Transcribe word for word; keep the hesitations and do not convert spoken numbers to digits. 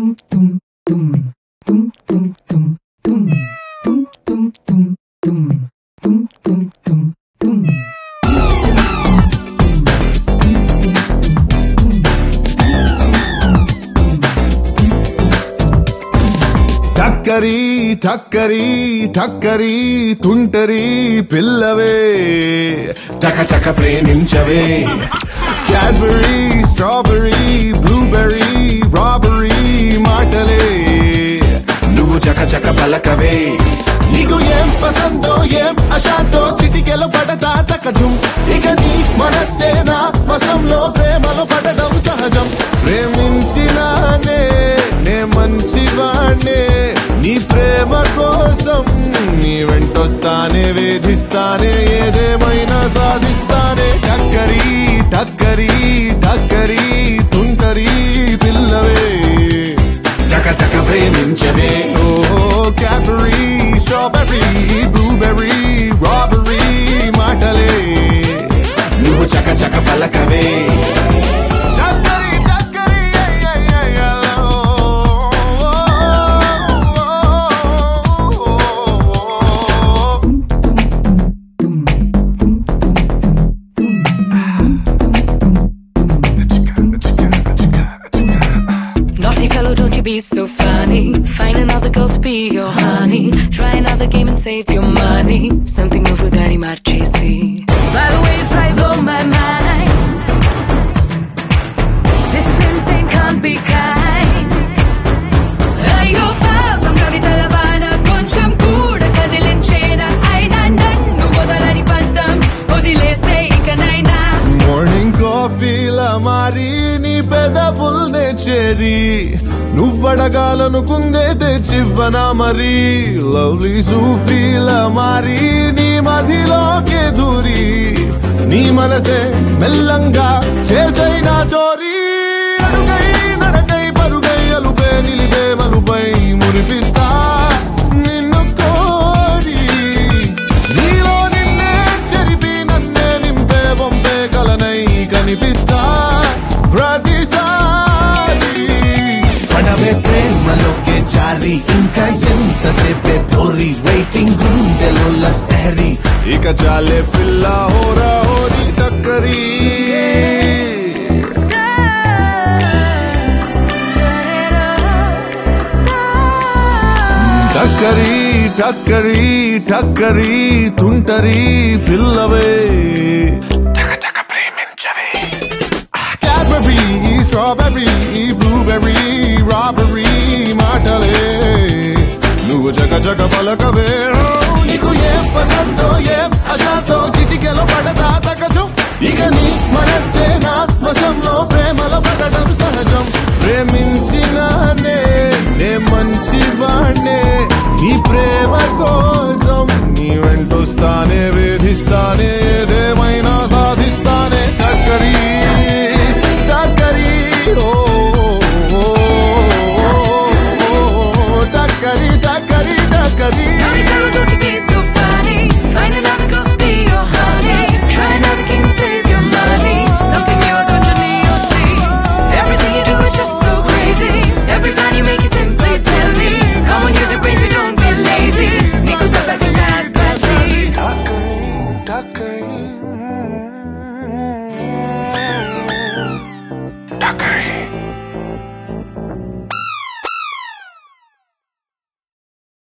టక్కరి టక్కరి టక్కరి తుంటరి పిల్లవే టక టక ప్రేమించవే క్యాడ్బరీ స్ట్రాబెరీ బ్లూబెర్రీ రాబరీ మాటలే నువ్వు చక చక పలకవే నీకు ఏం పసందో ఏం అశాంతో చిటికెలో పడతా తకజం ఇక నీ మనస్సేనా వశంలో ప్రేమలో పడడం సహజం ప్రేమించినానే నే మంచివాణ్ణే నీ ప్రేమ కోసం నీ వెంటొస్తానే వేధిస్తానే ఏదేమైనా సాధిస్తానే టక్కరి టక్కరి టక్కరి తుంటరి పిల్లవే చక చక ప్రేమించవే ఓహో క్యాడ్బరీ స్ట్రాబెర్రీ బ్లూబెర్రీ రాబెర్రీ మాటలే నువ్వు చక చక పలకవే Don't you be so funny. Find another girl to be your honey. Try another game and save your money. Something over that marchesi. By the way, you try to blow my mind. This is insane, can't be kind. Ayo paapam kavitala vaana koncham kuda kadilinchena aina nannu modalani pandam odilese ikanaina. Morning coffee la mari ni pedavulne cheri నువ్వడగాలనుకుందే తెచ్చివ్వనా మరి lovely సూఫీలా మారి నీ మదిలోకే దూరి నీ మనసే మెల్లంగా చేసైనా చోరీ అడుగై నడకై పరుగై అలుపే నిలిపే మలుపై మురిపిస్తా నిన్ను కోరి నీలో నిన్నే చెరిపి నన్నే నింపే వంపే కలనై కనిపిస్తా ప్రతిసారి పడవే ప్రేమలోకే జారి ఇంకా ఎంతసేపే పోరి వెయిటింగ్ గుండెలో లసహరి ఇక చాలే పిల్ల హోరా హోరీ టక్కరి టక్కరి టక్కరి టక్కరి తుంటరి పిల్లవే టక టక ప్రేమించవే క్యాడ్బరీ స్ట్రాబెర్రీ బ్లూబెర్రీ రాబెర్రీ మాటలే నువ్వు జగ జగ పలకవే నీకు ఏం పసందో ఏం